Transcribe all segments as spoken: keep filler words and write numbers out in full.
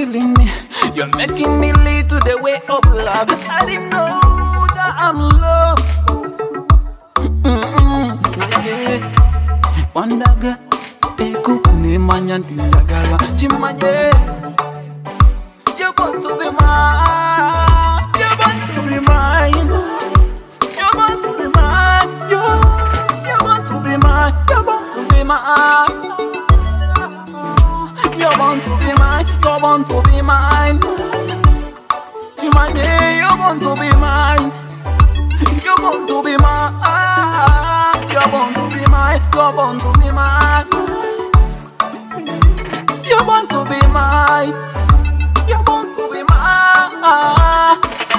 feeling me. You're making me lead to the way of love. I didn't know that I'm loved. Mm-mm. Yeah. Wandaga eku ni manyanti ndagala chimanye. You want to be mine. You want to be mine. You want to be mine. You, you want to be mine. You want to be mine. You want to be mine. You want to be mine. Chimanye, you want to be mine. You want to be mine. You want to be mine. You want to be mine. You want to be mine. You want to be mine.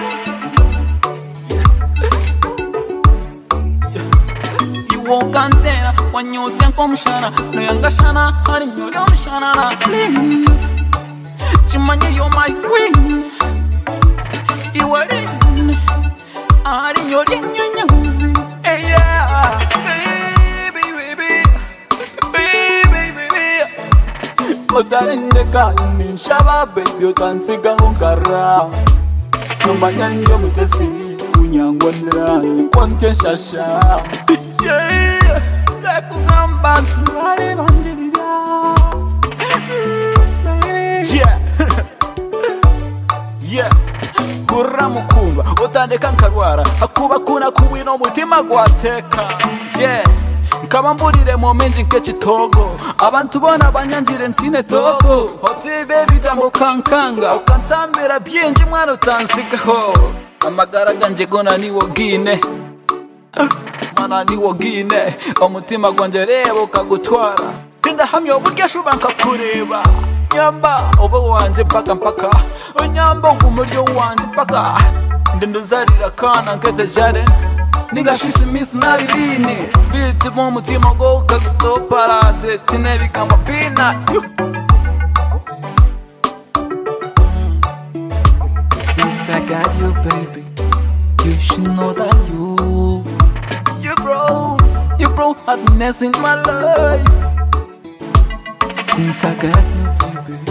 You walk antenna when you sing come shana. No younger shana, honey, you don't shana na clean. Chimanye, you're my queen. You are in. I in your in your music. Hey yeah, baby, baby, baby, baby. Otarindeka in shaba baby, you can sing unkara. Numbanyanyo mutesi unyangwandra kwante shasha. Yeah, sekugamba ngale banjirira. Yeah, yeah. Kurra mukundwa utandeka nkarwara akuba kuna kuwino mutima gwateka. Yeah, nkaba mburire mu menji nk'ekitogo abantu bona banyanjire nsine togo. Hoti baby dambo kankanga ukantambira byinji mwana utansigaho. Amagara ganje gona ni wogine mana ni wogine omutima gwanje reba ukagutwara. Tinda hamyo bugesho bankakureba. Nyamba oba wanje mpaka mpaka Nyamba umuryo wanje mpaka Ndendo zarira kana nkete jare Niga shisi misu naririne Biti mu mutima go ukagutopara Setine bikamba pina Since I got you baby You should know that you You brought You brought happiness in my life Since I got you baby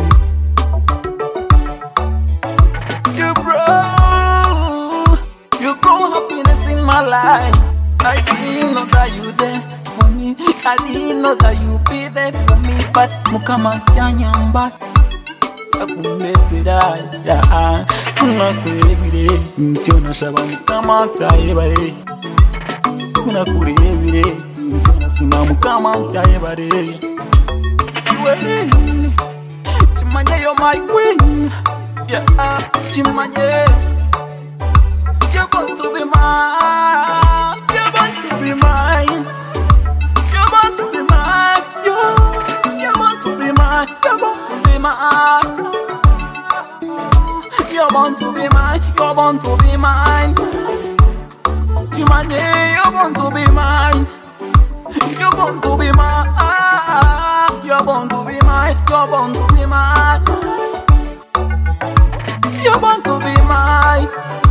You brought You brought happiness in my life I didn't know that you there for me I didn't know that you be there for me But mukama yanyamba Akumetera ya Kuna kurebire Ntyo nashaba mukama tayebare Kuna kurebire Ntyo nasima mukama tayebare You are in Chimanye, you're my queen. Yeah, Chimanye. You're going to be mine. You're going to be mine. You're going to be mine. You're, you're going to be mine. You're going to be mine. You're going to be mine. You're going to be mine. Chimanye, you're going to be mine. You're going to be mine. You're born to be mine. You're born to be mine. You're born to be mine.